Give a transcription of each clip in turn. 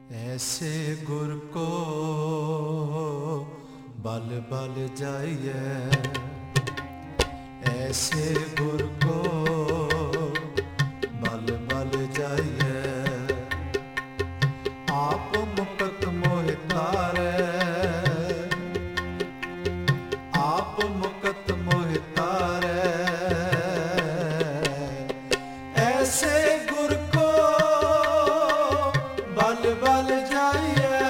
ऐसे गुर को बल बल जाइए, ऐसे गुर को बल बल जाइए। आप मुकत मोहि तारै, आप मुकत मोहि तारै। ऐसे गुर को बल बल जाइए,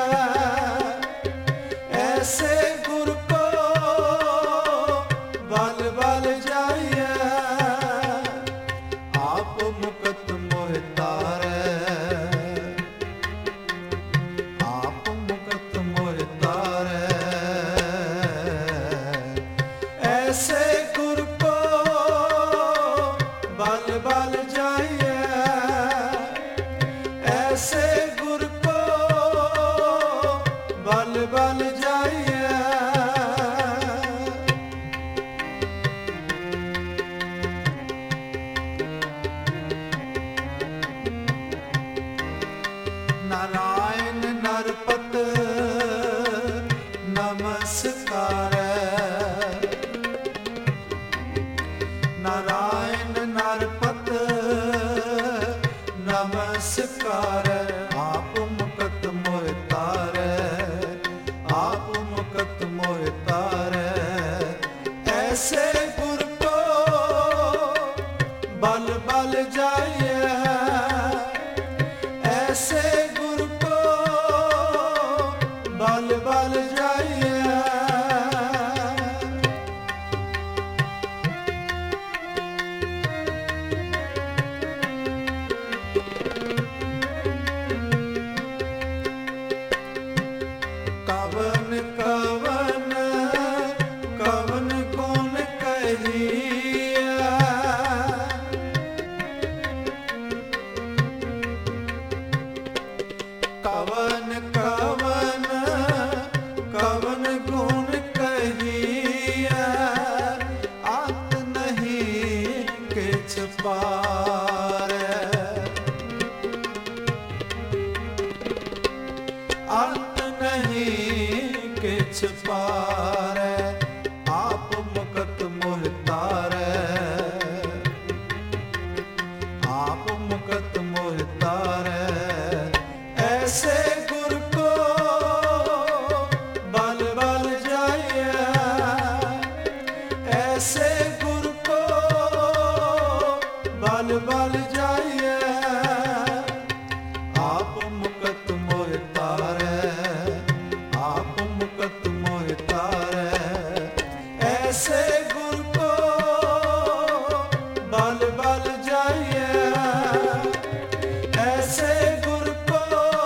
ऐसे गुर को बल बल जाइए। आप मुकत मोहि तारै, आप मुकत मोहि तारै। ऐसे गुर को बल बल जाइए, ऐसे गुर को बल बल जाइए। नारायण नरपत नमस्कार, नारायण नरपत नमस्कार। आप मुकत मोहि तारै, आप मुकत मोहि तारै। ऐसे गुर को बल बल जाइए, ऐसे गुर को बल बल जाइए। कवन कवन कवन गुण कहिया, कवन कवन कवन गुण कहिया। अंत नहीं किछ पारै, अंत नहीं किछ पारै। आप मुकत मोहि तारै, आप मुकत मोहि तारै। ऐसे गुर को बल बल जाइए, ऐसे गुर को बल बल जाइए। आप मुकत मोहि तारै, आप मुकत मोहि तारै। ऐसे गुर को बल बल जाइए, ऐसे गुर को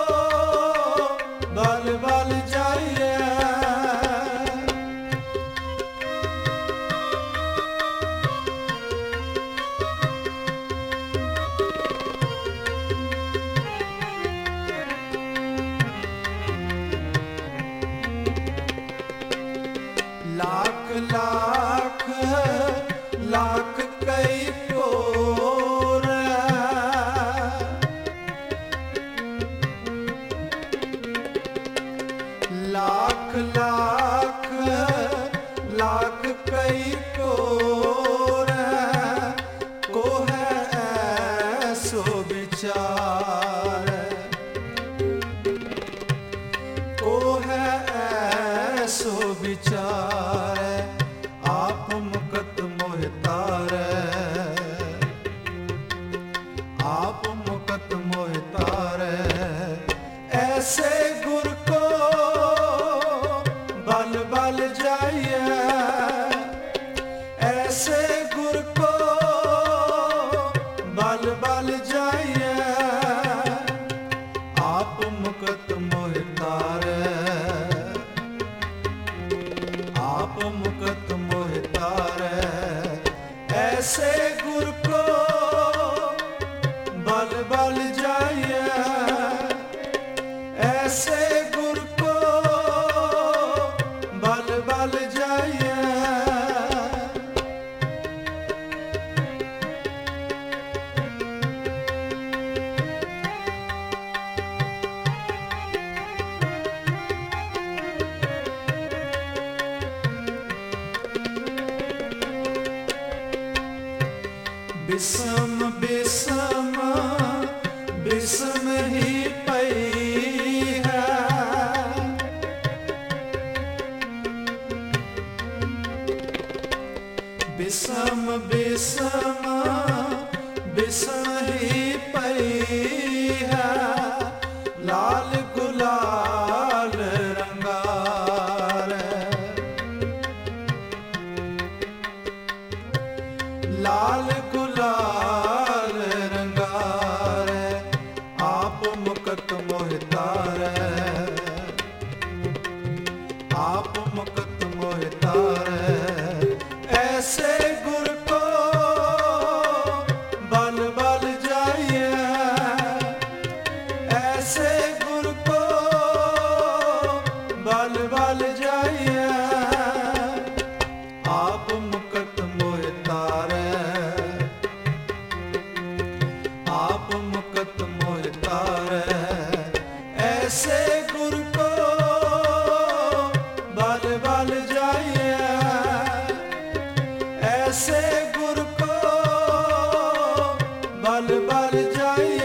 बल बल जाइए। लाख लाख लाख कई कोर, लाख लाख लाख कई कोर। को है ऐसो विचार, को है ऐसो विचार। आप मुकत मोहि तारै, आप मुकत मोहि तारै। ऐसे गुर को बल बल जाइए, ऐसे गुर को बल बल जाइए। आप मुकत मोहि तारै, आप मुकत मोहि तारै। ऐसे गुर को बल बल जाइए, ऐसे गुर को बल बल जाइए। बल जाइए।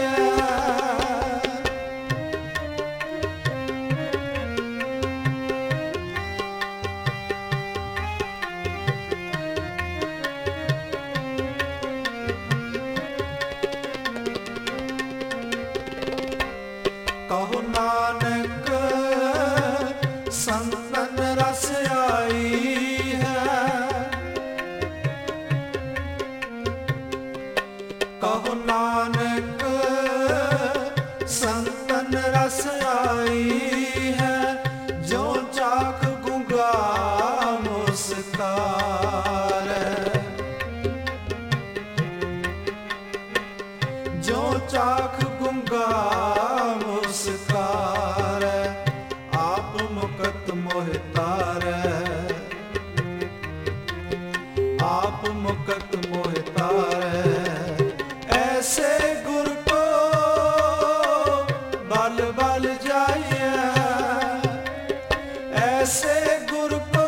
कहो नानक संतन रस आई है। कहो नानक संतन रस आई है। जो चाख गूंगा मुस्कार, जो चाख गूंगा मुस्कार। आप मुकत मोहि तारै, आप मुकत मोहि तारै। ऐसे गुर को बल बल जाइए। ऐसे गुर को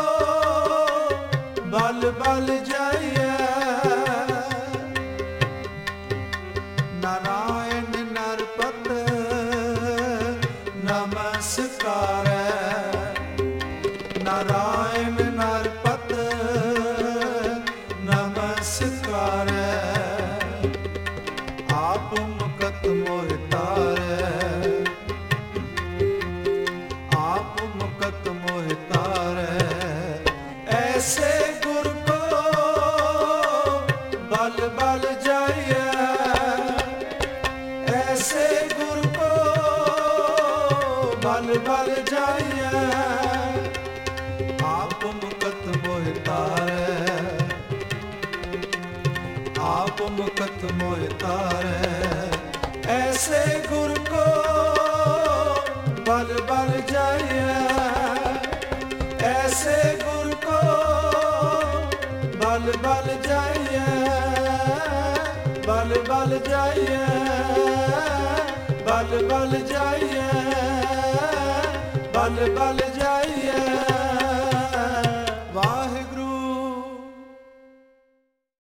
बल बल जाइए। नारायण नरपत नमस्कार, नारायण नरपत नमस्कार। आप मुकत मोहि तारै, आप मुकत मोहि तारै। ऐसे गुर को बल बल जाइए। ऐसे गुर को बल बल जाइए। आप मुकत मोहि तारै, आप मुकत मोहि तारै। ऐसे गुर को बल बल जाइए। ऐसे गुर को बल बल जाइए। बल बल जाइए, बल बल जाइए, बल बल